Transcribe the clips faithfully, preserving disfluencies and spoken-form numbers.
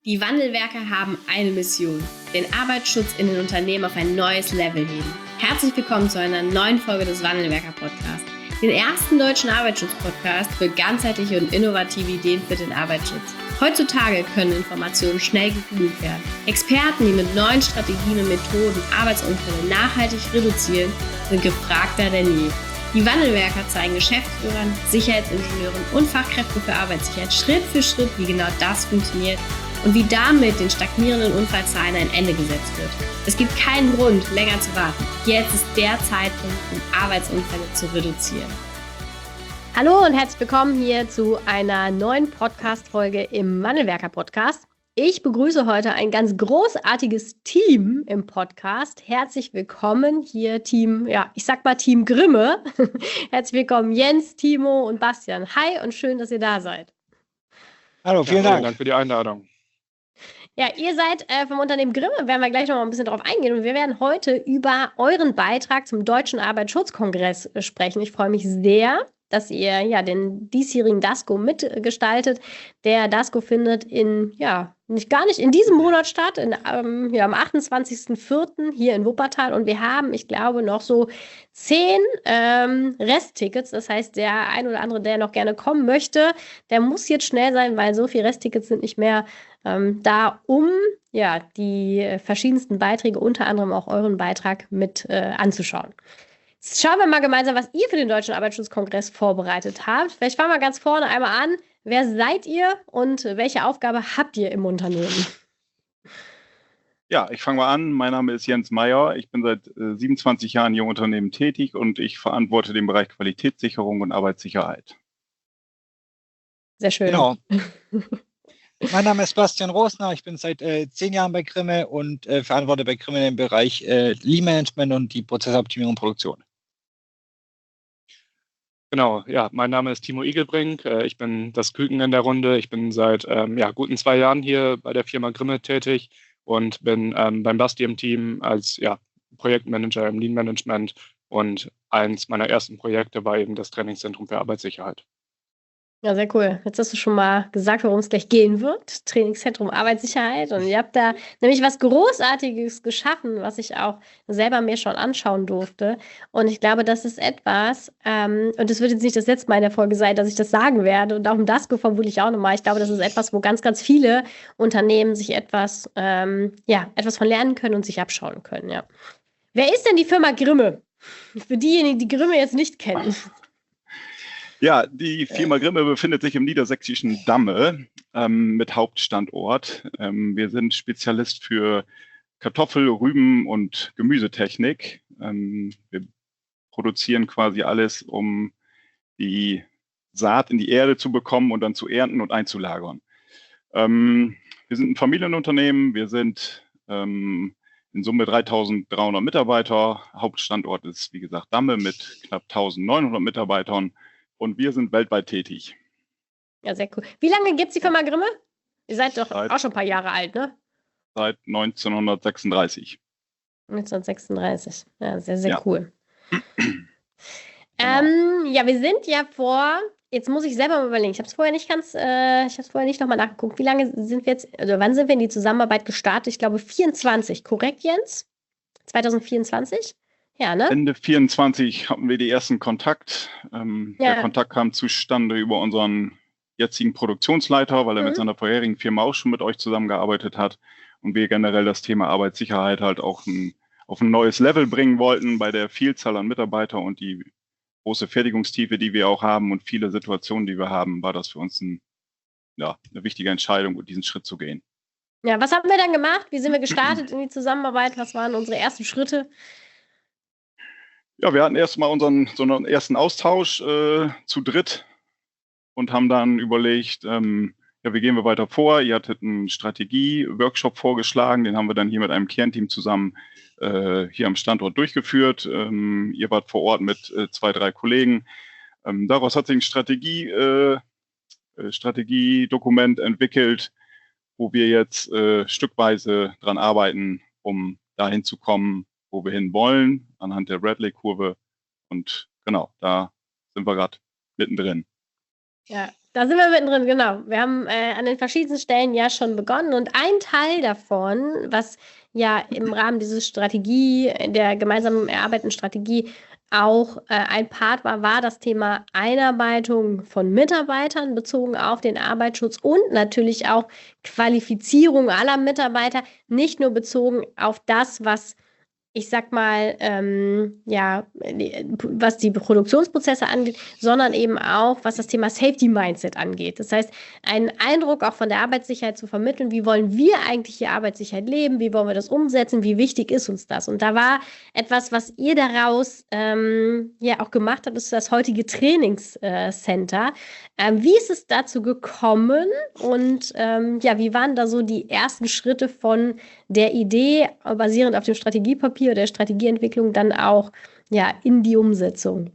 Die Wandelwerker haben eine Mission: den Arbeitsschutz in den Unternehmen auf ein neues Level heben. Herzlich willkommen zu einer neuen Folge des Wandelwerker-Podcasts, den ersten deutschen Arbeitsschutz-Podcast für ganzheitliche und innovative Ideen für den Arbeitsschutz. Heutzutage können Informationen schnell gegoogelt werden. Experten, die mit neuen Strategien und Methoden Arbeitsunfälle nachhaltig reduzieren, sind gefragter denn je. Die Wandelwerker zeigen Geschäftsführern, Sicherheitsingenieuren und Fachkräften für Arbeitssicherheit Schritt für Schritt, wie genau das funktioniert und wie damit den stagnierenden Unfallzahlen ein Ende gesetzt wird. Es gibt keinen Grund, länger zu warten. Jetzt ist der Zeitpunkt, um Arbeitsunfälle zu reduzieren. Hallo und herzlich willkommen hier zu einer neuen Podcast-Folge im Wandelwerker-Podcast. Ich begrüße heute ein ganz großartiges Team im Podcast. Herzlich willkommen hier Team, ja, ich sag mal Team Grimme. Herzlich willkommen Jens, Timo und Bastian. Hi und schön, dass ihr da seid. Hallo, vielen ja, Dank. Vielen Dank für die Einladung. Ja, ihr seid äh, vom Unternehmen Grimme, werden wir gleich noch mal ein bisschen drauf eingehen. Und wir werden heute über euren Beitrag zum Deutschen Arbeitsschutzkongress äh, sprechen. Ich freue mich sehr, dass ihr ja den diesjährigen DASCO mitgestaltet. Der DASCO findet in, ja, nicht gar nicht in diesem Monat statt, in, ähm, ja, am achtundzwanzigsten vierten hier in Wuppertal. Und wir haben, ich glaube, noch so zehn ähm, Resttickets. Das heißt, der ein oder andere, der noch gerne kommen möchte, der muss jetzt schnell sein, weil so viele Resttickets sind nicht mehr ähm, da, um ja, die äh, verschiedensten Beiträge, unter anderem auch euren Beitrag mit äh, anzuschauen. Jetzt schauen wir mal gemeinsam, was ihr für den Deutschen Arbeitsschutzkongress vorbereitet habt. Vielleicht fangen wir ganz vorne einmal an. Wer seid ihr und welche Aufgabe habt ihr im Unternehmen? Ja, ich fange mal an. Mein Name ist Jens Meyer. Ich bin seit äh, siebenundzwanzig Jahren hier im Unternehmen tätig und ich verantworte den Bereich Qualitätssicherung und Arbeitssicherheit. Sehr schön. Genau. Mein Name ist Bastian Rosner. Ich bin seit äh, zehn Jahren bei Grimme und äh, verantworte bei Grimme den Bereich äh, Lean Management und die Prozessoptimierung und Produktion. Genau, ja, mein Name ist Timo Igelbrink. Ich bin das Küken in der Runde. Ich bin seit ähm, ja, guten zwei Jahren hier bei der Firma Grimme tätig und bin ähm, beim Basti im Team als ja, Projektmanager im Lean Management. Und eins meiner ersten Projekte war eben das Trainingszentrum für Arbeitssicherheit. Ja, sehr cool. Jetzt hast du schon mal gesagt, worum es gleich gehen wird. Trainingszentrum Arbeitssicherheit. Und ihr habt da nämlich was Großartiges geschaffen, was ich auch selber mir schon anschauen durfte. Und ich glaube, das ist etwas, ähm, und es wird jetzt nicht das letzte Mal in der Folge sein, dass ich das sagen werde. Und auch im DASCO vermute ich auch nochmal. Ich glaube, das ist etwas, wo ganz, ganz viele Unternehmen sich etwas, ähm, ja, etwas von lernen können und sich abschauen können. Ja. Wer ist denn die Firma Grimme? Für diejenigen, die Grimme jetzt nicht kennen. Ja, die Firma Grimme befindet sich im niedersächsischen Damme ähm, mit Hauptstandort. Ähm, wir sind Spezialist für Kartoffel-, Rüben- und Gemüsetechnik. Ähm, wir produzieren quasi alles, um die Saat in die Erde zu bekommen und dann zu ernten und einzulagern. Ähm, wir sind ein Familienunternehmen. Wir sind ähm, in Summe dreitausenddreihundert Mitarbeiter. Hauptstandort ist, wie gesagt, Damme mit knapp eintausendneunhundert Mitarbeitern. Und wir sind weltweit tätig. Ja, sehr cool. Wie lange gibt es die Firma Grimme? Ihr seid doch seit, auch schon ein paar Jahre alt, ne? Seit neunzehnhundertsechsunddreißig. neunzehnhundertsechsunddreißig. Ja, sehr, sehr ja. cool. Genau. ähm, ja, wir sind ja vor, jetzt muss ich selber mal überlegen, ich habe es vorher nicht ganz, äh, ich habe es vorher nicht nochmal nachgeguckt. Wie lange sind wir jetzt, also wann sind wir in die Zusammenarbeit gestartet? Ich glaube vierundzwanzig, korrekt, Jens? zwanzig vierundzwanzig? Ja, ne? Ende vierundzwanzig hatten wir die ersten Kontakt. Ähm, ja. Der Kontakt kam zustande über unseren jetzigen Produktionsleiter, weil er mhm. mit seiner vorherigen Firma auch schon mit euch zusammengearbeitet hat und wir generell das Thema Arbeitssicherheit halt auch ein, auf ein neues Level bringen wollten bei der Vielzahl an Mitarbeitern und die große Fertigungstiefe, die wir auch haben und viele Situationen, die wir haben, war das für uns ein, ja, eine wichtige Entscheidung, diesen Schritt zu gehen. Ja, was haben wir dann gemacht? Wie sind wir gestartet in die Zusammenarbeit? Was waren unsere ersten Schritte? Ja, wir hatten erstmal unseren so einen ersten Austausch äh, zu dritt und haben dann überlegt, ähm, ja, wie gehen wir weiter vor? Ihr hattet einen Strategie-Workshop vorgeschlagen, den haben wir dann hier mit einem Kernteam zusammen äh, hier am Standort durchgeführt. Ähm, ihr wart vor Ort mit äh, zwei, drei Kollegen. Ähm, daraus hat sich ein Strategie, äh, Strategiedokument entwickelt, wo wir jetzt äh, stückweise dran arbeiten, um dahin zu kommen, wo wir hin wollen, anhand der Bradley-Kurve. Und genau, da sind wir gerade mittendrin. Ja, Da sind wir mittendrin, genau. Wir haben äh, an den verschiedensten Stellen ja schon begonnen und ein Teil davon, was ja im Rahmen dieser Strategie, der gemeinsamen erarbeiteten Strategie auch äh, ein Part war, war das Thema Einarbeitung von Mitarbeitern bezogen auf den Arbeitsschutz und natürlich auch Qualifizierung aller Mitarbeiter, nicht nur bezogen auf das, was ich sag mal, ähm, ja, die, was die Produktionsprozesse angeht, sondern eben auch, was das Thema Safety Mindset angeht. Das heißt, einen Eindruck auch von der Arbeitssicherheit zu vermitteln, wie wollen wir eigentlich hier Arbeitssicherheit leben, wie wollen wir das umsetzen, wie wichtig ist uns das? Und da war etwas, was ihr daraus ähm, ja auch gemacht habt, ist das heutige Trainingscenter. Ähm, wie ist es dazu gekommen und ähm, ja, wie waren da so die ersten Schritte von der Idee, basierend auf dem Strategiepapier oder der Strategieentwicklung, dann auch ja, in die Umsetzung?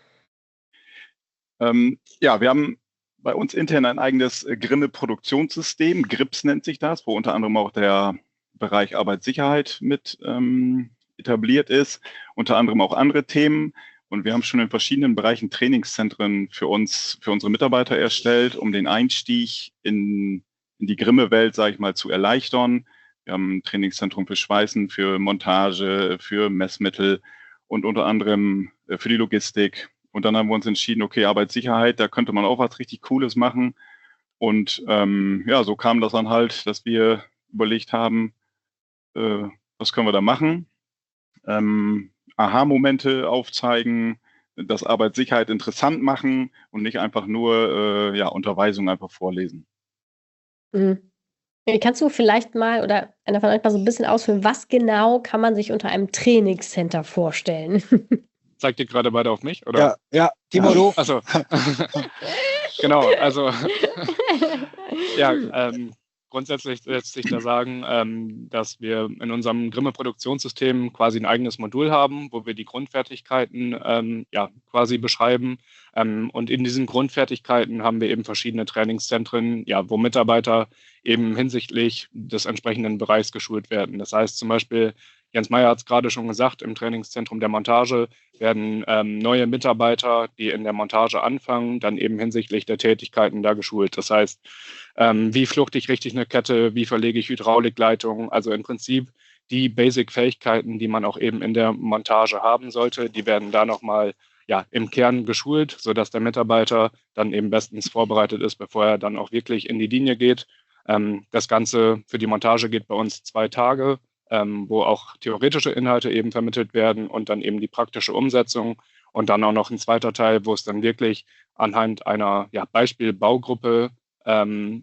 Ähm, ja, wir haben bei uns intern ein eigenes äh, Grimme-Produktionssystem, GRIPS nennt sich das, wo unter anderem auch der Bereich Arbeitssicherheit mit ähm, etabliert ist, unter anderem auch andere Themen. Und wir haben schon in verschiedenen Bereichen Trainingszentren für uns, für unsere Mitarbeiter erstellt, um den Einstieg in, in die Grimme-Welt, sage ich mal, zu erleichtern. Wir haben ein Trainingszentrum für Schweißen, für Montage, für Messmittel und unter anderem äh, für die Logistik. Und dann haben wir uns entschieden, okay, Arbeitssicherheit, da könnte man auch was richtig Cooles machen. Und ähm, ja, so kam das dann halt, dass wir überlegt haben, äh, was können wir da machen? Ähm, Aha-Momente aufzeigen, das Arbeitssicherheit interessant machen und nicht einfach nur äh, ja, Unterweisung einfach vorlesen. Mhm. Kannst du vielleicht mal oder einer von euch mal so ein bisschen ausführen, was genau kann man sich unter einem Trainingscenter vorstellen? Zeigt ihr gerade beide auf mich? Oder? Ja, ja, Timo, du. Also, genau, also, ja, ähm, grundsätzlich lässt sich da sagen, ähm, dass wir in unserem Grimme-Produktionssystem quasi ein eigenes Modul haben, wo wir die Grundfertigkeiten ähm, ja, quasi beschreiben. Ähm, und in diesen Grundfertigkeiten haben wir eben verschiedene Trainingszentren, ja, wo Mitarbeiter eben hinsichtlich des entsprechenden Bereichs geschult werden. Das heißt zum Beispiel, Jens Meyer hat es gerade schon gesagt, im Trainingszentrum der Montage werden ähm, neue Mitarbeiter, die in der Montage anfangen, dann eben hinsichtlich der Tätigkeiten da geschult. Das heißt, ähm, wie fluchte ich richtig eine Kette, wie verlege ich Hydraulikleitungen, also im Prinzip die Basic-Fähigkeiten, die man auch eben in der Montage haben sollte, die werden da nochmal ja, im Kern geschult, sodass der Mitarbeiter dann eben bestens vorbereitet ist, bevor er dann auch wirklich in die Linie geht. Ähm, das Ganze für die Montage geht bei uns zwei Tage. Ähm, wo auch theoretische Inhalte eben vermittelt werden und dann eben die praktische Umsetzung und dann auch noch ein zweiter Teil, wo es dann wirklich anhand einer ja, Beispielbaugruppe, ähm,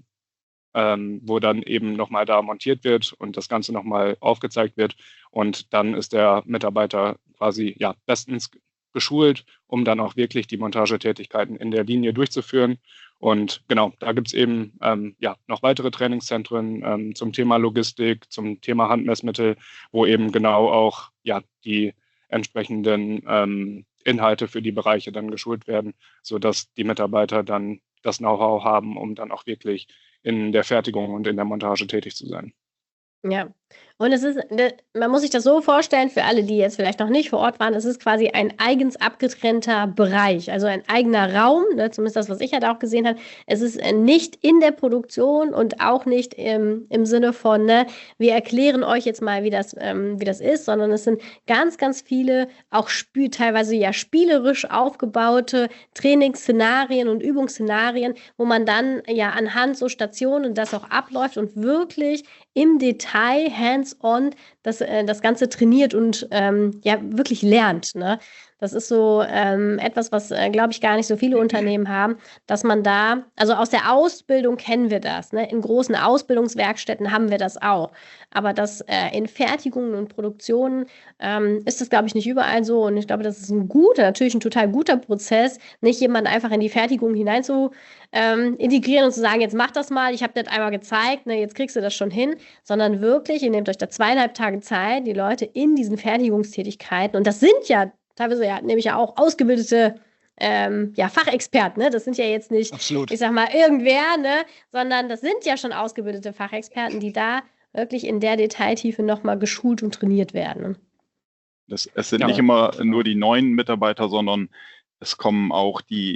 ähm, wo dann eben nochmal da montiert wird und das Ganze nochmal aufgezeigt wird und dann ist der Mitarbeiter quasi ja, bestens geschult, um dann auch wirklich die Montagetätigkeiten in der Linie durchzuführen. Und genau, da gibt es eben ähm, ja, noch weitere Trainingszentren ähm, zum Thema Logistik, zum Thema Handmessmittel, wo eben genau auch ja, die entsprechenden ähm, Inhalte für die Bereiche dann geschult werden, sodass die Mitarbeiter dann das Know-how haben, um dann auch wirklich in der Fertigung und in der Montage tätig zu sein. Ja, und es ist, man muss sich das so vorstellen, für alle, die jetzt vielleicht noch nicht vor Ort waren, es ist quasi ein eigens abgetrennter Bereich, also ein eigener Raum, ne, zumindest das, was ich halt auch gesehen habe. Es ist nicht in der Produktion und auch nicht im, im Sinne von, ne, wir erklären euch jetzt mal, wie das, ähm, wie das ist, sondern es sind ganz, ganz viele, auch spiel, teilweise ja spielerisch aufgebaute Trainingsszenarien und Übungsszenarien, wo man dann ja anhand so Stationen das auch abläuft und wirklich im Detail, hands-on, das, äh, das Ganze trainiert und ähm, ja wirklich lernt. Ne? Das ist so ähm, etwas, was, äh, glaube ich, gar nicht so viele Unternehmen haben, dass man da, also aus der Ausbildung kennen wir das. Ne? In großen Ausbildungswerkstätten haben wir das auch. Aber das äh, in Fertigungen und Produktionen ähm, ist das, glaube ich, nicht überall so. Und ich glaube, das ist ein guter, natürlich ein total guter Prozess, nicht jemanden einfach in die Fertigung hinein zu ähm, integrieren und zu sagen, jetzt mach das mal, ich habe das einmal gezeigt, ne, jetzt kriegst du das schon hin, sondern wirklich, ihr nehmt euch da zweieinhalb Tage Zeit, die Leute in diesen Fertigungstätigkeiten, und das sind ja teilweise ja nämlich ja auch ausgebildete ähm, ja, Fachexperten, ne? Das sind ja jetzt nicht, Absolut. ich sag mal, irgendwer, ne? Sondern das sind ja schon ausgebildete Fachexperten, die da wirklich in der Detailtiefe nochmal geschult und trainiert werden. Das, es sind Ja. nicht immer nur die neuen Mitarbeiter, sondern es kommen auch die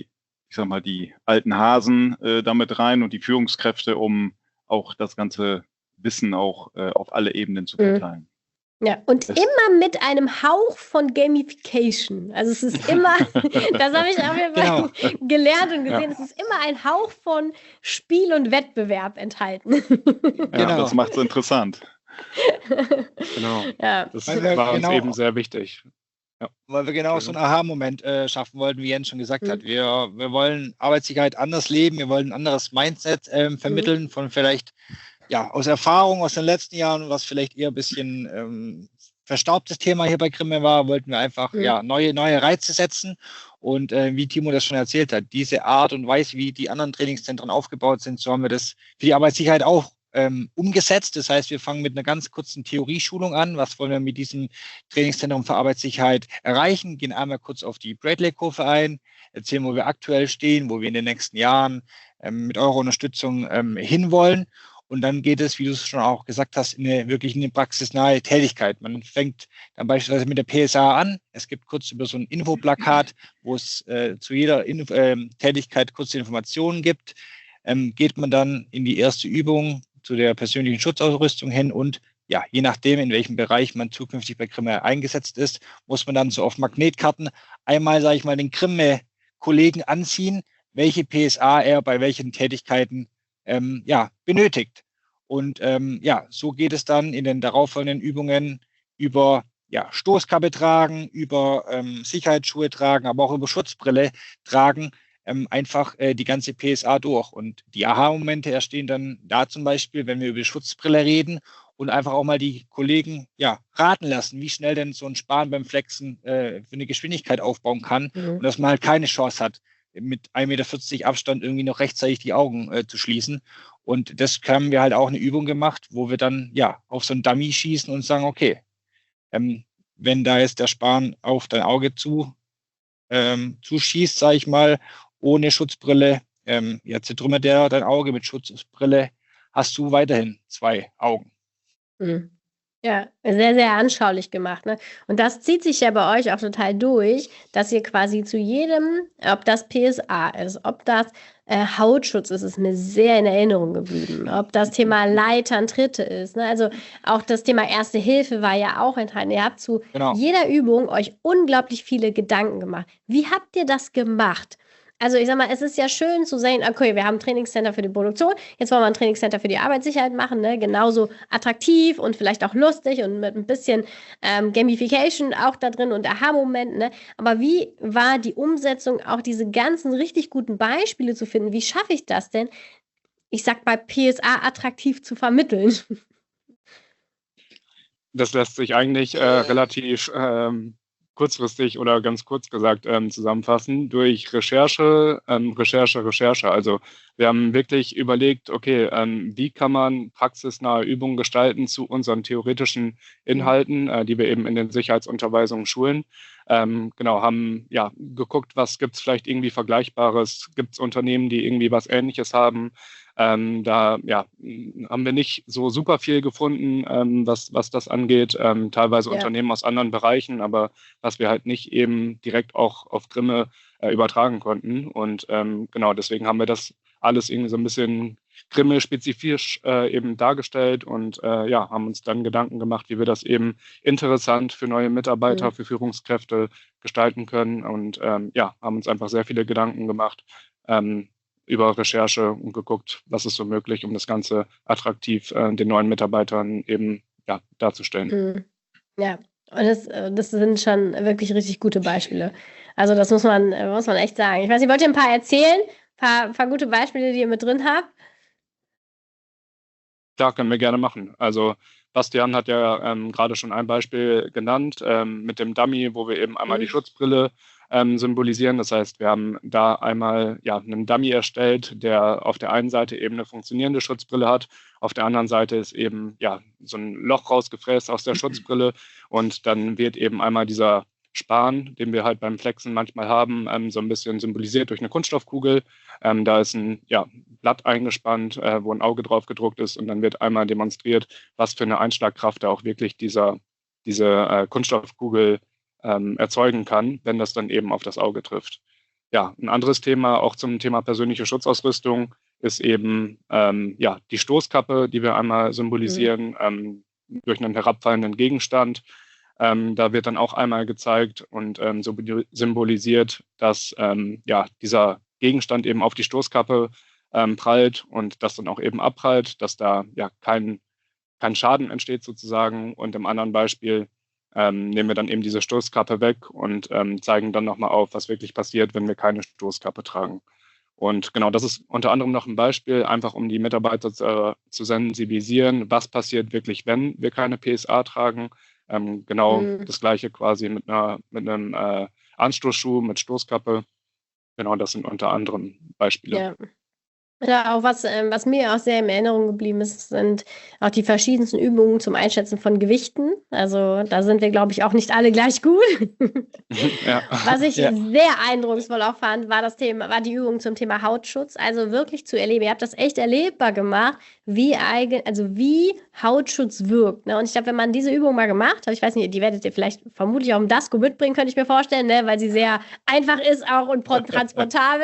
ich sag mal, die alten Hasen äh, damit rein und die Führungskräfte, um auch das ganze Wissen auch äh, auf alle Ebenen zu verteilen. Ja, und Es- immer mit einem Hauch von Gamification. Also es ist immer, das habe ich auf jeden Fall Genau. gelernt und gesehen, Ja. es ist immer ein Hauch von Spiel und Wettbewerb enthalten. Ja, Genau. das macht es interessant. Genau. Ja. Das Weil wir war uns genau- eben sehr wichtig. Weil wir genau so einen Aha-Moment äh, schaffen wollten, wie Jens schon gesagt Mhm. hat. Wir, wir wollen Arbeitssicherheit anders leben, wir wollen ein anderes Mindset ähm, vermitteln von vielleicht, ja, aus Erfahrung aus den letzten Jahren, was vielleicht eher ein bisschen ähm, verstaubtes Thema hier bei Grimme war, wollten wir einfach Mhm. ja, neue, neue Reize setzen. Und äh, wie Timo das schon erzählt hat, diese Art und Weise, wie die anderen Trainingszentren aufgebaut sind, so haben wir das für die Arbeitssicherheit auch ähm, umgesetzt. Das heißt, wir fangen mit einer ganz kurzen Theorieschulung an. Was wollen wir mit diesem Trainingszentrum für Arbeitssicherheit erreichen? Gehen einmal kurz auf die Bradley-Kurve ein, erzählen, wo wir aktuell stehen, wo wir in den nächsten Jahren ähm, mit eurer Unterstützung ähm, hinwollen. Und dann geht es, wie du es schon auch gesagt hast, in eine wirklich eine praxisnahe Tätigkeit. Man fängt dann beispielsweise mit der P S A an. Es gibt kurz über so ein Infoplakat, wo es äh, zu jeder Inf- äh, Tätigkeit kurze Informationen gibt. Ähm, geht man dann in die erste Übung zu der persönlichen Schutzausrüstung hin und ja, je nachdem, in welchem Bereich man zukünftig bei Grimme eingesetzt ist, muss man dann so auf Magnetkarten einmal, sage ich mal, den Grimme-Kollegen anziehen, welche P S A er bei welchen Tätigkeiten ähm, ja, benötigt. Und ähm, ja, so geht es dann in den darauffolgenden Übungen über ja, Stoßkappe tragen, über ähm, Sicherheitsschuhe tragen, aber auch über Schutzbrille tragen, ähm, einfach äh, die ganze P S A durch. Und die Aha-Momente entstehen dann da zum Beispiel, wenn wir über die Schutzbrille reden und einfach auch mal die Kollegen ja, raten lassen, wie schnell denn so ein Span beim Flexen äh, für eine Geschwindigkeit aufbauen kann Mhm. und dass man halt keine Chance hat, mit ein Meter vierzig Abstand irgendwie noch rechtzeitig die Augen äh, zu schließen. Und das haben wir halt auch eine Übung gemacht, wo wir dann ja auf so ein Dummy schießen und sagen, okay, ähm, wenn da jetzt der Span auf dein Auge zu ähm, zuschießt, sage ich mal, ohne Schutzbrille, ähm, jetzt zertrümmert der dein Auge mit Schutzbrille, hast du weiterhin zwei Augen. Mhm. Ja, sehr, sehr anschaulich gemacht, ne? Und das zieht sich ja bei euch auch total durch, dass ihr quasi zu jedem, ob das P S A ist, ob das äh, Hautschutz ist, ist mir sehr in Erinnerung geblieben, ob das Thema Leitern, Tritte ist, ne? Also auch das Thema Erste Hilfe war ja auch enthalten. Ihr habt zu Genau. jeder Übung euch unglaublich viele Gedanken gemacht. Wie habt ihr das gemacht? Also ich sag mal, es ist ja schön zu sehen, okay, wir haben ein Trainingscenter für die Produktion, jetzt wollen wir ein Trainingscenter für die Arbeitssicherheit machen, ne? Genauso attraktiv und vielleicht auch lustig und mit ein bisschen ähm, Gamification auch da drin und Aha-Momenten, ne? Aber wie war die Umsetzung, auch diese ganzen richtig guten Beispiele zu finden? Wie schaffe ich das denn, ich sag mal, P S A attraktiv zu vermitteln? Das lässt sich eigentlich äh, relativ ähm, kurzfristig oder ganz kurz gesagt ähm, zusammenfassen durch Recherche, ähm, Recherche, Recherche. Also wir haben wirklich überlegt, okay, ähm, wie kann man praxisnahe Übungen gestalten zu unseren theoretischen Inhalten, äh, die wir eben in den Sicherheitsunterweisungen schulen. Ähm, genau, haben ja geguckt, was gibt es vielleicht irgendwie Vergleichbares, gibt es Unternehmen, die irgendwie was Ähnliches haben. Ähm, da ja, haben wir nicht so super viel gefunden, ähm, was, was das angeht. Ähm, teilweise Ja. Unternehmen aus anderen Bereichen, aber was wir halt nicht eben direkt auch auf Grimme äh, übertragen konnten. Und ähm, genau, deswegen haben wir das alles irgendwie so ein bisschen Grimme-spezifisch äh, eben dargestellt und äh, ja, haben uns dann Gedanken gemacht, wie wir das eben interessant für neue Mitarbeiter, Mhm. für Führungskräfte gestalten können. Und ähm, ja, haben uns einfach sehr viele Gedanken gemacht. Ähm, über Recherche und geguckt, was ist so möglich, um das Ganze attraktiv äh, den neuen Mitarbeitern eben ja, darzustellen. Mhm. Ja, und das, äh, das sind schon wirklich richtig gute Beispiele. Also das muss man, äh, muss man echt sagen. Ich weiß nicht, wollt ihr ein paar erzählen? Ein paar, paar gute Beispiele, die ihr mit drin habt? Klar, können wir gerne machen. Also Bastian hat ja ähm, gerade schon ein Beispiel genannt ähm, mit dem Dummy, wo wir eben einmal Mhm. die Schutzbrille ähm, symbolisieren. Das heißt, wir haben da einmal ja, einen Dummy erstellt, der auf der einen Seite eben eine funktionierende Schutzbrille hat, auf der anderen Seite ist eben ja, so ein Loch rausgefräst aus der Schutzbrille und dann wird eben einmal dieser Span, den wir halt beim Flexen manchmal haben, ähm, so ein bisschen symbolisiert durch eine Kunststoffkugel. Ähm, da ist ein ja, Blatt eingespannt, äh, wo ein Auge drauf gedruckt ist und dann wird einmal demonstriert, was für eine Einschlagkraft da auch wirklich dieser, diese äh, Kunststoffkugel ähm, erzeugen kann, wenn das dann eben auf das Auge trifft. ja, ein anderes Thema, auch zum Thema persönliche Schutzausrüstung, ist eben ähm, ja, die Stoßkappe, die wir einmal symbolisieren, mhm. ähm, durch einen herabfallenden Gegenstand. Ähm, da wird dann auch einmal gezeigt und ähm, so symbolisiert, dass ähm, ja, dieser Gegenstand eben auf die Stoßkappe ähm, prallt und das dann auch eben abprallt, dass da ja kein, kein Schaden entsteht sozusagen. Und im anderen Beispiel ähm, nehmen wir dann eben diese Stoßkappe weg und ähm, zeigen dann nochmal auf, was wirklich passiert, wenn wir keine Stoßkappe tragen. Und genau, das ist unter anderem noch ein Beispiel, einfach um die Mitarbeiter zu, zu sensibilisieren, was passiert wirklich, wenn wir keine P S A tragen. Ähm, genau mhm. das Gleiche quasi mit, einer, mit einem äh, Anstoßschuh, mit Stoßkappe. Genau, das sind unter anderem Beispiele. Ja. Ja, auch was, ähm, was mir auch sehr in Erinnerung geblieben ist, sind auch die verschiedensten Übungen zum Einschätzen von Gewichten. Also da sind wir, glaube ich, auch nicht alle gleich gut. Ja. Was ich ja. sehr eindrucksvoll auch fand, war das Thema, war die Übung zum Thema Hautschutz. Also wirklich zu erleben. Ihr habt das echt erlebbar gemacht, wie eigen, also wie Hautschutz wirkt. Ne? Und ich glaube, wenn man diese Übung mal gemacht hat, ich weiß nicht, die werdet ihr vielleicht vermutlich auch im Dasco mitbringen, könnte ich mir vorstellen, ne? Weil sie sehr einfach ist auch und transportabel.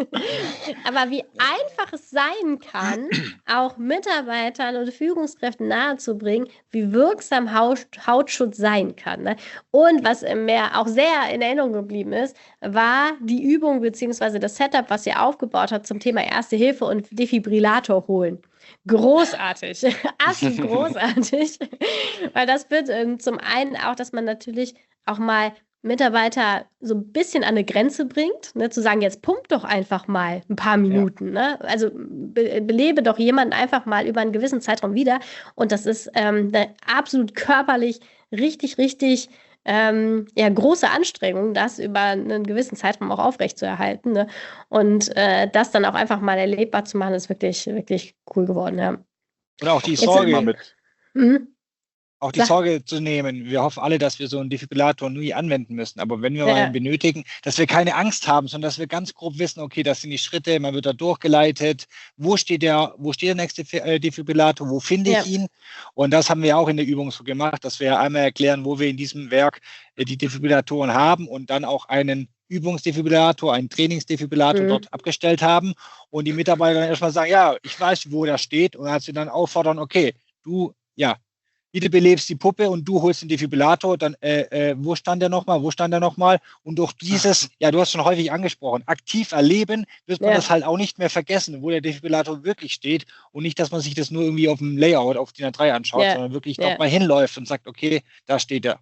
Aber wie einfach es sein kann, auch Mitarbeitern und Führungskräften nahezubringen, wie wirksam Haut, Hautschutz sein kann. Ne? Und was mir auch sehr in Erinnerung geblieben ist, war die Übung bzw. das Setup, was ihr aufgebaut habt zum Thema Erste Hilfe und Defibrillator holen. Großartig, absolut großartig, weil das wird ähm, zum einen auch, dass man natürlich auch mal Mitarbeiter so ein bisschen an eine Grenze bringt, ne, zu sagen, jetzt pump doch einfach mal ein paar Minuten. Ja. Ne? Also be- belebe doch jemanden einfach mal über einen gewissen Zeitraum wieder. Und das ist ähm, eine absolut körperlich richtig, richtig ähm, ja, große Anstrengung, das über einen gewissen Zeitraum auch aufrechtzuerhalten. Ne? Und äh, das dann auch einfach mal erlebbar zu machen, ist wirklich, wirklich cool geworden. Ja. Und auch die Sorge mit. Mhm. Auch die Sorge zu nehmen. Wir hoffen alle, dass wir so einen Defibrillator nie anwenden müssen. Aber wenn wir ja. mal einen benötigen, dass wir keine Angst haben, sondern dass wir ganz grob wissen, okay, das sind die Schritte, man wird da durchgeleitet. Wo steht der, wo steht der nächste Defibrillator? Wo finde ja. ich ihn? Und das haben wir auch in der Übung so gemacht, dass wir einmal erklären, wo wir in diesem Werk die Defibrillatoren haben und dann auch einen Übungsdefibrillator, einen Trainingsdefibrillator mhm. dort abgestellt haben. Und die Mitarbeiter dann erstmal sagen, ja, ich weiß, wo der steht. Und als sie dann auffordern, okay, du, ja, bitte belebst die Puppe und du holst den Defibrillator, dann, äh, äh, wo stand der nochmal, wo stand der nochmal? Und durch dieses, ja, du hast schon häufig angesprochen, aktiv erleben, wird man ja. das halt auch nicht mehr vergessen, wo der Defibrillator wirklich steht und nicht, dass man sich das nur irgendwie auf dem Layout, auf D I N A drei anschaut, ja. sondern wirklich ja. doch mal hinläuft und sagt, okay, da steht er.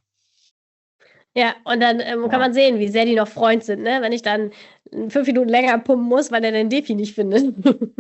Ja, und dann ähm, ja. kann man sehen, wie sehr die noch Freund sind, ne? Wenn ich dann fünf Minuten länger pumpen muss, weil er den Defi nicht findet.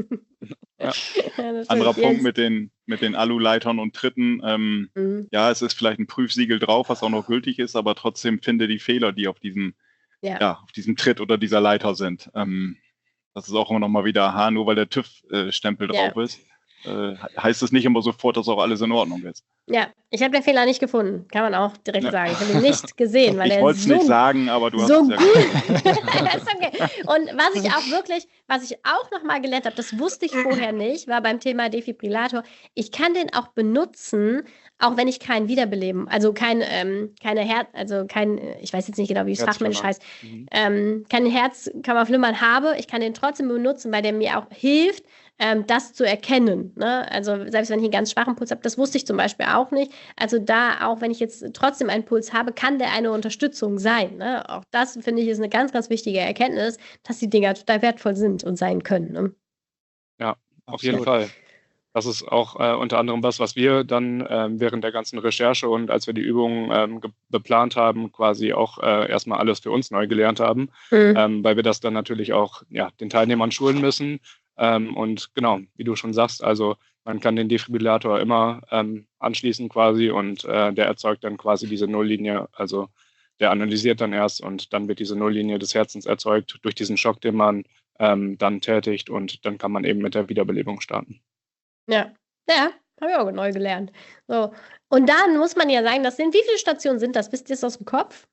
Ja. Ja, anderer Punkt jetzt. mit den, mit den Aluleitern und Tritten. Ähm, mhm. Ja, es ist vielleicht ein Prüfsiegel drauf, was auch noch gültig ist, aber trotzdem finde die Fehler, die auf diesem, ja. Ja, auf diesem Tritt oder dieser Leiter sind. Ähm, das ist auch immer noch mal wieder, aha, nur weil der TÜV-Stempel ja. drauf ist, äh, heißt es nicht immer sofort, dass auch alles in Ordnung ist. Ja, ich habe den Fehler nicht gefunden, kann man auch direkt ja. sagen. Ich habe ihn nicht gesehen, weil ich er wollte es so, nicht sagen, aber du so hast es ja gut. Ist okay. Und was ich auch wirklich, was ich auch noch mal gelernt habe, das wusste ich vorher nicht, war beim Thema Defibrillator. Ich kann den auch benutzen, auch wenn ich kein Wiederbeleben, also kein, ähm, keine Herz, also kein, ich weiß jetzt nicht genau, wie es fachmännisch heißt, mhm. ähm, kein Herzkammerflimmern habe. Ich kann den trotzdem benutzen, weil der mir auch hilft, ähm, das zu erkennen. Ne? Also selbst wenn ich einen ganz schwachen Puls habe, das wusste ich zum Beispiel auch nicht. Also da, auch wenn ich jetzt trotzdem einen Puls habe, kann der eine Unterstützung sein. Ne? Auch das, finde ich, ist eine ganz, ganz wichtige Erkenntnis, dass die Dinger total wertvoll sind und sein können. Ne? Ja, auf jeden Fall. Das ist auch äh, unter anderem was, was wir dann ähm, während der ganzen Recherche und als wir die Übungen ähm, ge- beplant haben, quasi auch äh, erstmal alles für uns neu gelernt haben, mhm. ähm, weil wir das dann natürlich auch ja, den Teilnehmern schulen müssen. Ähm, und genau, wie du schon sagst, also man kann den Defibrillator immer ähm, anschließen quasi und äh, der erzeugt dann quasi diese Nulllinie, also der analysiert dann erst und dann wird diese Nulllinie des Herzens erzeugt durch diesen Schock, den man ähm, dann tätigt und dann kann man eben mit der Wiederbelebung starten. Ja, ja, habe ich auch neu gelernt. So. Und dann muss man ja sagen, das sind, wie viele Stationen sind das? Wisst ihr es aus dem Kopf?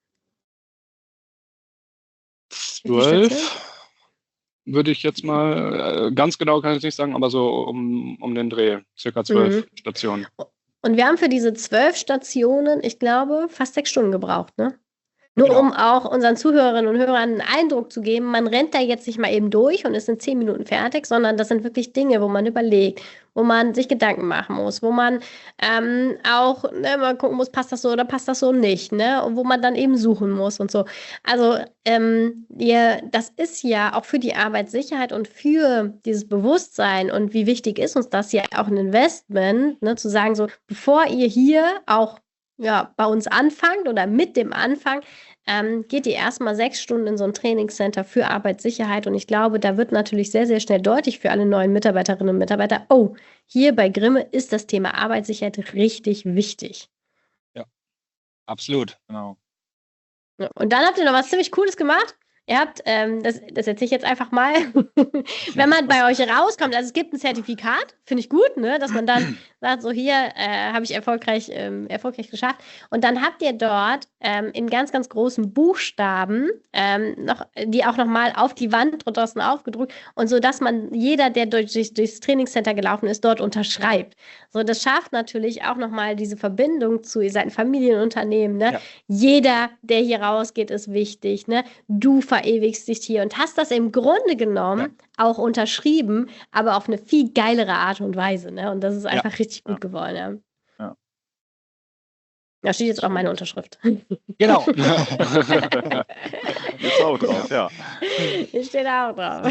Zwölf würde ich jetzt mal, äh, ganz genau kann ich nicht sagen, aber so um, um den Dreh, circa zwölf mhm. Stationen. Und wir haben für diese zwölf Stationen, ich glaube, fast sechs Stunden gebraucht, ne? Nur Genau. um auch unseren Zuhörerinnen und Hörern einen Eindruck zu geben, man rennt da jetzt nicht mal eben durch und ist in zehn Minuten fertig, sondern das sind wirklich Dinge, wo man überlegt, wo man sich Gedanken machen muss, wo man ähm, auch ne, mal gucken muss, passt das so oder passt das so nicht, ne? Und wo man dann eben suchen muss und so. Also ähm, ihr, das ist ja auch für die Arbeitssicherheit und für dieses Bewusstsein und wie wichtig ist uns das ja auch ein Investment, ne, zu sagen, so bevor ihr hier auch ja, bei uns anfangt oder mit dem Anfang, ähm, geht ihr erstmal sechs Stunden in so ein Trainingscenter für Arbeitssicherheit. Und ich glaube, da wird natürlich sehr, sehr schnell deutlich für alle neuen Mitarbeiterinnen und Mitarbeiter, oh, hier bei Grimme ist das Thema Arbeitssicherheit richtig wichtig. Ja, absolut, genau. Ja, und dann habt ihr noch was ziemlich Cooles gemacht. Ihr habt, ähm, das, das erzähle ich jetzt einfach mal, wenn man bei euch rauskommt, also es gibt ein Zertifikat, finde ich gut, ne, dass man dann sagt, so hier äh, habe ich erfolgreich, ähm, erfolgreich geschafft. Und dann habt ihr dort ähm, in ganz, ganz großen Buchstaben ähm, noch, die auch nochmal auf die Wand draußen aufgedruckt und so, dass man, jeder, der durch, durch, durchs Trainingscenter gelaufen ist, dort unterschreibt. So, das schafft natürlich auch nochmal diese Verbindung zu, ihr seid ein Familienunternehmen, ne? Ja. Jeder, der hier rausgeht, ist wichtig, ne? Du verewigst dich hier und hast das im Grunde genommen auch unterschrieben, aber auf eine viel geilere Art und Weise, ne? Und das ist einfach Ja. richtig gut Ja. geworden, ja. Ja. Da steht jetzt auch meine Unterschrift. Genau. Ist auch drauf, ja. Hier steht auch drauf.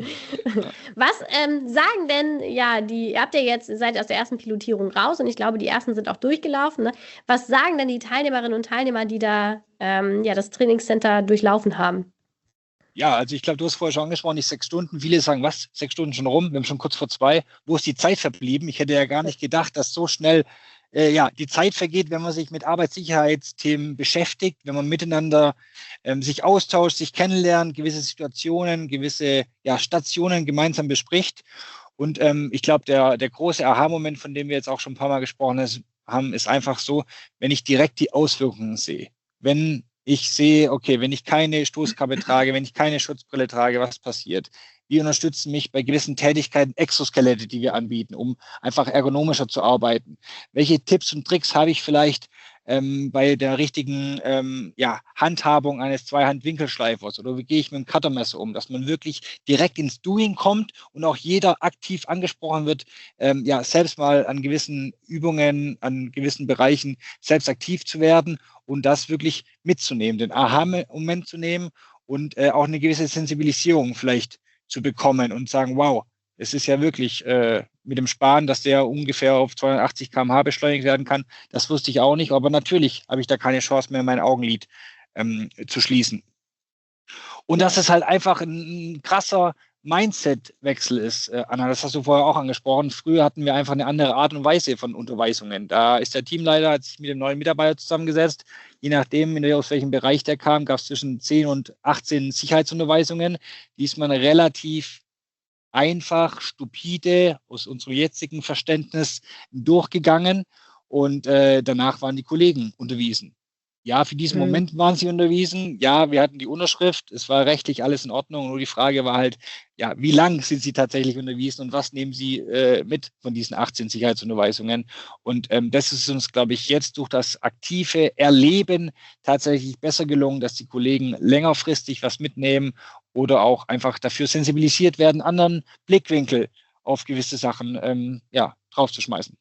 Was ähm, sagen denn, ja, die, ihr habt ja jetzt, seid aus der ersten Pilotierung raus und ich glaube, die ersten sind auch durchgelaufen, ne? Was sagen denn die Teilnehmerinnen und Teilnehmer, die da ähm, ja, das Trainingscenter durchlaufen haben? Ja, also ich glaube, du hast vorher schon angesprochen, die sechs Stunden. Viele sagen, was, sechs Stunden schon rum? Wir haben schon kurz vor zwei. Wo ist die Zeit verblieben? Ich hätte ja gar nicht gedacht, dass so schnell äh, ja, die Zeit vergeht, wenn man sich mit Arbeitssicherheitsthemen beschäftigt, wenn man miteinander ähm, sich austauscht, sich kennenlernt, gewisse Situationen, gewisse ja, Stationen gemeinsam bespricht. Und ähm, ich glaube, der, der große Aha-Moment, von dem wir jetzt auch schon ein paar Mal gesprochen haben, ist einfach so, wenn ich direkt die Auswirkungen sehe. Wenn ich sehe, okay, wenn ich keine Stoßkappe trage, wenn ich keine Schutzbrille trage, was passiert? Wie unterstützen mich bei gewissen Tätigkeiten Exoskelette, die wir anbieten, um einfach ergonomischer zu arbeiten? Welche Tipps und Tricks habe ich vielleicht ähm, bei der richtigen ähm, ja, Handhabung eines Zweihand-Winkelschleifers? Oder wie gehe ich mit dem Cuttermesser um? Dass man wirklich direkt ins Doing kommt und auch jeder aktiv angesprochen wird, ähm, ja, selbst mal an gewissen Übungen, an gewissen Bereichen selbst aktiv zu werden und das wirklich mitzunehmen, den Aha-Moment zu nehmen und äh, auch eine gewisse Sensibilisierung vielleicht zu bekommen und sagen, wow, es ist ja wirklich äh, mit dem Sparen, dass der ungefähr auf zweihundertachtzig Kilometer pro Stunde beschleunigt werden kann. Das wusste ich auch nicht, aber natürlich habe ich da keine Chance mehr, mein Augenlid ähm, zu schließen. Und dass es halt einfach ein, ein krasser Mindset-Wechsel ist, äh, Anna, das hast du vorher auch angesprochen. Früher hatten wir einfach eine andere Art und Weise von Unterweisungen. Da ist der Teamleiter, hat sich mit dem neuen Mitarbeiter zusammengesetzt. Je nachdem, in der, aus welchem Bereich der kam, gab es zwischen zehn und achtzehn Sicherheitsunterweisungen. Die ist man relativ einfach, stupide, aus unserem jetzigen Verständnis durchgegangen. Und äh, danach waren die Kollegen unterwiesen. Ja, für diesen Mhm. Moment waren sie unterwiesen. Ja, wir hatten die Unterschrift. Es war rechtlich alles in Ordnung. Nur die Frage war halt, ja, wie lang sind sie tatsächlich unterwiesen und was nehmen sie äh, mit von diesen achtzehn Sicherheitsunterweisungen? Und ähm, das ist uns, glaube ich, jetzt durch das aktive Erleben tatsächlich besser gelungen, dass die Kollegen längerfristig was mitnehmen oder auch einfach dafür sensibilisiert werden, anderen Blickwinkel auf gewisse Sachen ähm, ja, draufzuschmeißen.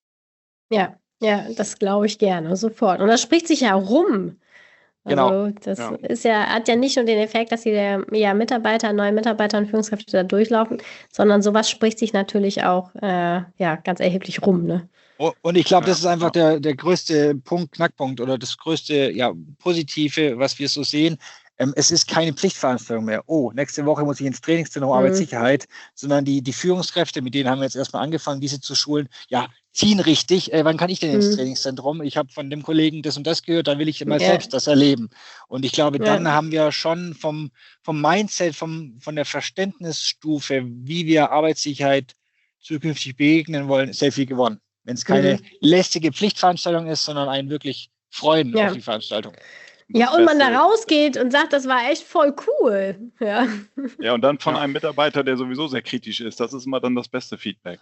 Ja, ja, das glaube ich gerne, sofort. Und das spricht sich ja rum. Also Genau. das Ja. ist ja, hat ja nicht nur den Effekt, dass die der, ja, Mitarbeiter, neue Mitarbeiter und Führungskräfte da durchlaufen, sondern sowas spricht sich natürlich auch äh, ja, ganz erheblich rum. Ne? Und ich glaube, Ja, das ist einfach ja. der, der größte Punkt, Knackpunkt oder das größte ja, Positive, was wir so sehen. Ähm, es ist keine Pflichtveranstaltung mehr. Oh, nächste Woche muss ich ins Trainingszentrum Mhm. Arbeitssicherheit, sondern die, die Führungskräfte, mit denen haben wir jetzt erstmal angefangen, diese zu schulen. Ja, ziehen richtig. Äh, wann kann ich denn ins Mhm. Trainingszentrum? Ich habe von dem Kollegen das und das gehört, dann will ich mal Ja. selbst das erleben. Und ich glaube, dann Ja. haben wir schon vom, vom Mindset, vom, von der Verständnisstufe, wie wir Arbeitssicherheit zukünftig begegnen wollen, sehr viel gewonnen. Wenn es keine Mhm. lästige Pflichtveranstaltung ist, sondern einen wirklich freuen Ja. auf die Veranstaltung. Ja, und man da Beste- rausgeht und sagt, das war echt voll cool. Ja, Ja, und dann von Ja. einem Mitarbeiter, der sowieso sehr kritisch ist. Das ist immer dann das beste Feedback.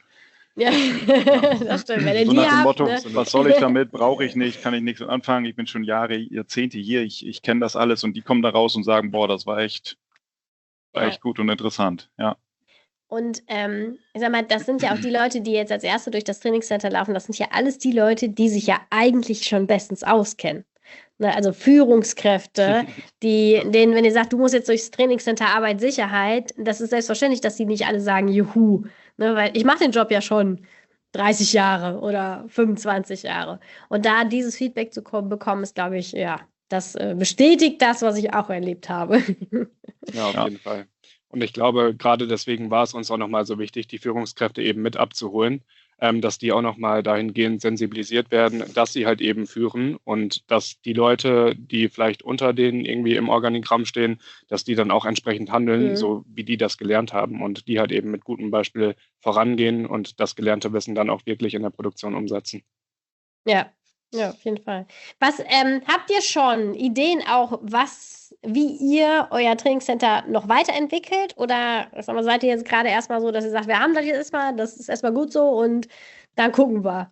Ja, Ja. das stimmt. Wenn ihr So die nach dem habt, Motto, ne? was soll ich damit, brauche ich nicht, kann ich nichts mit anfangen, ich bin schon Jahre, Jahrzehnte hier, ich, ich kenne das alles und die kommen da raus und sagen, boah, das war echt, war Ja. echt gut und interessant. Ja. Und ähm, ich sag mal, das sind ja auch die Leute, die jetzt als Erste durch das Trainingscenter laufen. Das sind ja alles die Leute, die sich ja eigentlich schon bestens auskennen. Ne, also Führungskräfte, die, denen, wenn ihr sagt, du musst jetzt durchs Trainingscenter Arbeit, Sicherheit, das ist selbstverständlich, dass die nicht alle sagen, juhu. Ne, weil ich mache den Job ja schon dreißig Jahre oder fünfundzwanzig Jahre. Und da dieses Feedback zu ko- bekommen, ist, glaube ich, ja, das äh, bestätigt das, was ich auch erlebt habe. Ja, auf Ja. jeden Fall. Und ich glaube, gerade deswegen war es uns auch nochmal so wichtig, die Führungskräfte eben mit abzuholen, ähm, dass die auch nochmal dahingehend sensibilisiert werden, dass sie halt eben führen und dass die Leute, die vielleicht unter denen irgendwie im Organigramm stehen, dass die dann auch entsprechend handeln, Mhm. so wie die das gelernt haben und die halt eben mit gutem Beispiel vorangehen und das gelernte Wissen dann auch wirklich in der Produktion umsetzen. Ja, ja, auf jeden Fall. Was ähm, habt ihr schon Ideen auch, was, wie ihr euer Trainingscenter noch weiterentwickelt? Oder ich sag mal, seid ihr jetzt gerade erstmal so, dass ihr sagt, wir haben das jetzt erstmal, das ist erstmal gut so und dann gucken wir.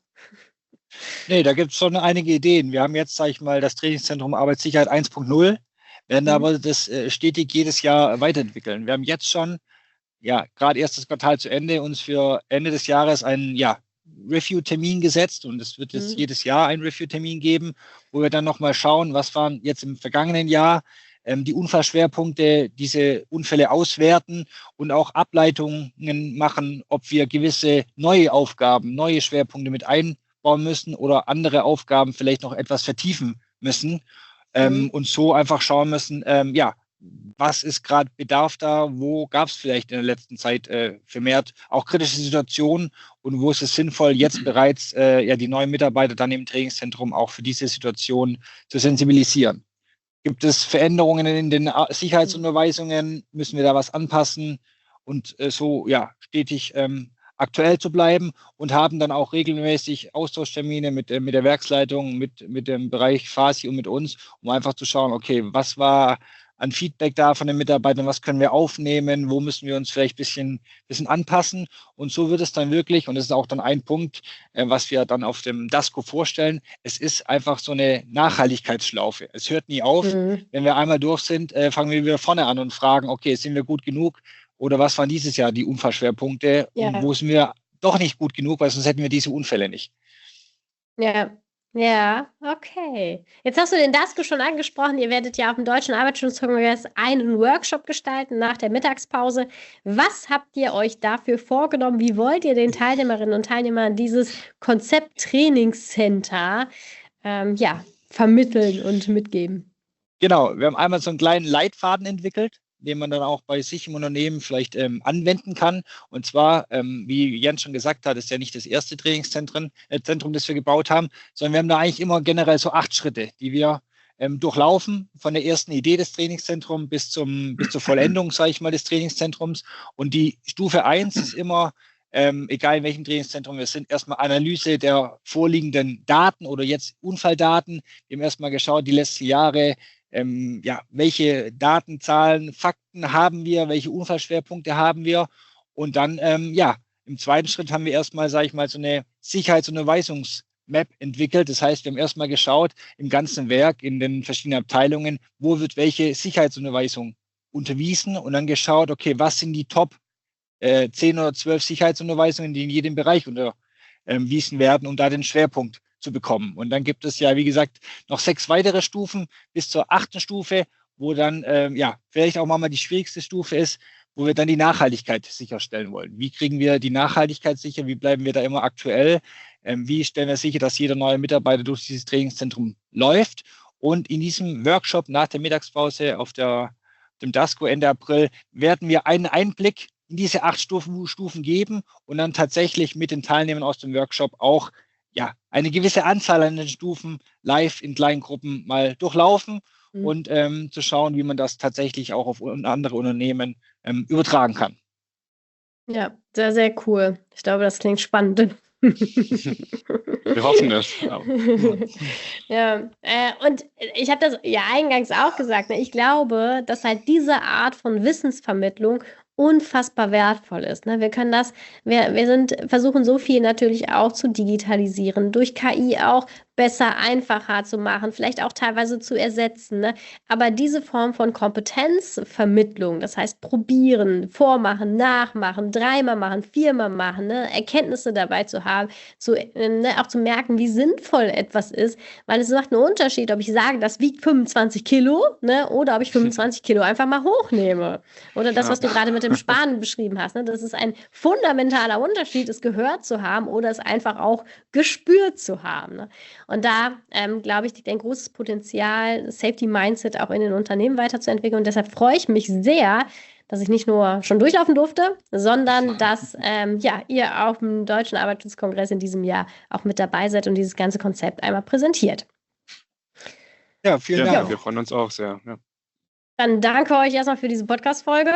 Nee, da gibt es schon einige Ideen. Wir haben jetzt, sage ich mal, das Trainingszentrum Arbeitssicherheit eins Punkt null, werden Mhm. aber das äh, stetig jedes Jahr weiterentwickeln. Wir haben jetzt schon, ja, gerade erst das Quartal zu Ende, uns für Ende des Jahres einen, ja, Review-Termin gesetzt und es wird jetzt Mhm. jedes Jahr einen Review-Termin geben, wo wir dann nochmal schauen, was waren jetzt im vergangenen Jahr ähm, die Unfallschwerpunkte, diese Unfälle auswerten und auch Ableitungen machen, ob wir gewisse neue Aufgaben, neue Schwerpunkte mit einbauen müssen oder andere Aufgaben vielleicht noch etwas vertiefen müssen ähm, Mhm. und so einfach schauen müssen, ähm, ja, was ist gerade Bedarf da, wo gab es vielleicht in der letzten Zeit äh, vermehrt auch kritische Situationen und wo ist es sinnvoll, jetzt bereits äh, ja die neuen Mitarbeiter dann im Trainingszentrum auch für diese Situation zu sensibilisieren. Gibt es Veränderungen in den A- Sicherheitsunterweisungen? Müssen wir da was anpassen und äh, so ja stetig ähm, aktuell zu bleiben und haben dann auch regelmäßig Austauschtermine mit, äh, mit der Werksleitung, mit, mit dem Bereich Fasi und mit uns, um einfach zu schauen, okay, was war an Feedback da von den Mitarbeitern, was können wir aufnehmen, wo müssen wir uns vielleicht ein bisschen, bisschen anpassen. Und so wird es dann wirklich, und das ist auch dann ein Punkt, äh, was wir dann auf dem DASCO vorstellen, es ist einfach so eine Nachhaltigkeitsschlaufe. Es hört nie auf. Mhm. Wenn wir einmal durch sind, äh, fangen wir wieder vorne an und fragen, okay, sind wir gut genug? Oder was waren dieses Jahr die Unfallschwerpunkte? Ja. Und wo sind wir doch nicht gut genug, weil sonst hätten wir diese Unfälle nicht. Ja, ja, okay. Jetzt hast du den DASCO schon angesprochen. Ihr werdet ja auf dem Deutschen Arbeitsschutzkongress einen Workshop gestalten nach der Mittagspause. Was habt ihr euch dafür vorgenommen? Wie wollt ihr den Teilnehmerinnen und Teilnehmern dieses Konzept Trainingscenter ähm, ja, vermitteln und mitgeben? Genau, wir haben einmal so einen kleinen Leitfaden entwickelt, den man dann auch bei sich im Unternehmen vielleicht ähm, anwenden kann. Und zwar, ähm, wie Jens schon gesagt hat, ist ja nicht das erste Trainingszentrum, äh, Zentrum, das wir gebaut haben, sondern wir haben da eigentlich immer generell so acht Schritte, die wir ähm, durchlaufen, von der ersten Idee des Trainingszentrums bis, zum, bis zur Vollendung, sage ich mal, des Trainingszentrums. Und die Stufe eins ist immer, ähm, egal in welchem Trainingszentrum wir sind, erstmal Analyse der vorliegenden Daten oder jetzt Unfalldaten. Wir haben erstmal geschaut, die letzten Jahre, ähm, ja, welche Daten, Zahlen, Fakten haben wir, welche Unfallschwerpunkte haben wir. Und dann, ähm, ja, im zweiten Schritt haben wir erstmal, sage ich mal, so eine Sicherheitsunterweisungsmap entwickelt. Das heißt, wir haben erstmal geschaut im ganzen Werk, in den verschiedenen Abteilungen, wo wird welche Sicherheitsunterweisung unterwiesen und dann geschaut, okay, was sind die Top äh, zehn oder zwölf Sicherheitsunterweisungen, die in jedem Bereich unterwiesen werden, um da den Schwerpunkt zu bekommen. Und dann gibt es ja, wie gesagt, noch sechs weitere Stufen bis zur achten Stufe, wo dann ähm, ja vielleicht auch mal die schwierigste Stufe ist, wo wir dann die Nachhaltigkeit sicherstellen wollen. Wie kriegen wir die Nachhaltigkeit sicher? Wie bleiben wir da immer aktuell? Ähm, wie stellen wir sicher, dass jeder neue Mitarbeiter durch dieses Trainingszentrum läuft? Und in diesem Workshop nach der Mittagspause auf der, dem DASCO Ende April werden wir einen Einblick in diese acht Stufen, Stufen geben und dann tatsächlich mit den Teilnehmern aus dem Workshop auch ja, eine gewisse Anzahl an den Stufen live in kleinen Gruppen mal durchlaufen Mhm. und ähm, zu schauen, wie man das tatsächlich auch auf andere Unternehmen ähm, übertragen kann. Ja, sehr, sehr cool. Ich glaube, das klingt spannend. Wir hoffen es. Ja. Ja, äh, und ich habe das ja eingangs auch gesagt, ne? Ich glaube, dass halt diese Art von Wissensvermittlung unfassbar wertvoll ist. Ne? Wir können das, wir, wir sind, versuchen so viel natürlich auch zu digitalisieren, durch K I auch besser, einfacher zu machen, vielleicht auch teilweise zu ersetzen. Ne? Aber diese Form von Kompetenzvermittlung, das heißt probieren, vormachen, nachmachen, dreimal machen, viermal machen, ne? Erkenntnisse dabei zu haben, zu, ne? auch zu merken, wie sinnvoll etwas ist, weil es macht einen Unterschied, ob ich sage, das wiegt fünfundzwanzig Kilo, ne? Oder ob ich fünfundzwanzig Kilo einfach mal hochnehme. Oder das, was du gerade mit dem Sparen beschrieben hast. Ne? Das ist ein fundamentaler Unterschied, es gehört zu haben oder es einfach auch gespürt zu haben. Ne? Und da, ähm, glaube ich, liegt ein großes Potenzial, Safety-Mindset auch in den Unternehmen weiterzuentwickeln. Und deshalb freue ich mich sehr, dass ich nicht nur schon durchlaufen durfte, sondern dass ähm, ja, ihr auf dem Deutschen Arbeitsschutzkongress in diesem Jahr auch mit dabei seid und dieses ganze Konzept einmal präsentiert. Ja, vielen Ja, Dank. Wir freuen uns auch sehr. Ja. Dann danke euch erstmal für diese Podcast-Folge.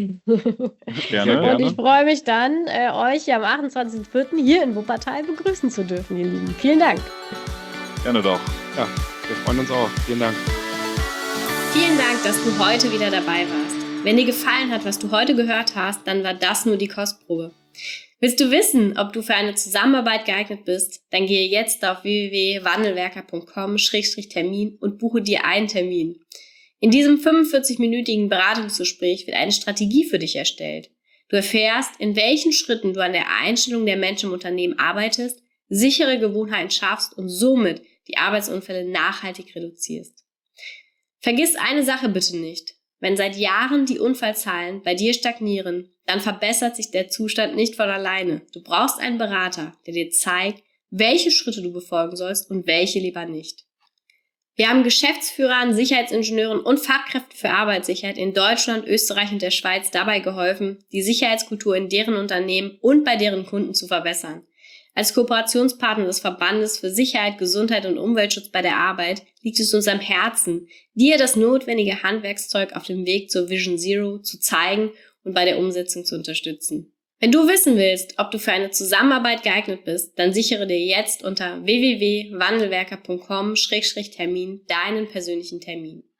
Gerne. Und ich freue mich dann, äh, euch am achtundzwanzigsten vierten hier in Wuppertal begrüßen zu dürfen, ihr Lieben. Vielen Dank. Gerne doch. Ja, wir freuen uns auch. Vielen Dank. Vielen Dank, dass du heute wieder dabei warst. Wenn dir gefallen hat, was du heute gehört hast, dann war das nur die Kostprobe. Willst du wissen, ob du für eine Zusammenarbeit geeignet bist? Dann gehe jetzt auf w w w punkt wandelwerker punkt com Schrägstrich Termin und buche dir einen Termin. In diesem fünfundvierzig-minütigen Beratungsgespräch wird eine Strategie für dich erstellt. Du erfährst, in welchen Schritten du an der Einstellung der Menschen im Unternehmen arbeitest, sichere Gewohnheiten schaffst und somit die Arbeitsunfälle nachhaltig reduzierst. Vergiss eine Sache bitte nicht. Wenn seit Jahren die Unfallzahlen bei dir stagnieren, dann verbessert sich der Zustand nicht von alleine. Du brauchst einen Berater, der dir zeigt, welche Schritte du befolgen sollst und welche lieber nicht. Wir haben Geschäftsführern, Sicherheitsingenieuren und Fachkräften für Arbeitssicherheit in Deutschland, Österreich und der Schweiz dabei geholfen, die Sicherheitskultur in deren Unternehmen und bei deren Kunden zu verbessern. Als Kooperationspartner des Verbandes für Sicherheit, Gesundheit und Umweltschutz bei der Arbeit liegt es uns am Herzen, dir das notwendige Handwerkszeug auf dem Weg zur Vision Zero zu zeigen und bei der Umsetzung zu unterstützen. Wenn du wissen willst, ob du für eine Zusammenarbeit geeignet bist, dann sichere dir jetzt unter w w w punkt wandelwerker punkt com Schrägstrich Termin deinen persönlichen Termin.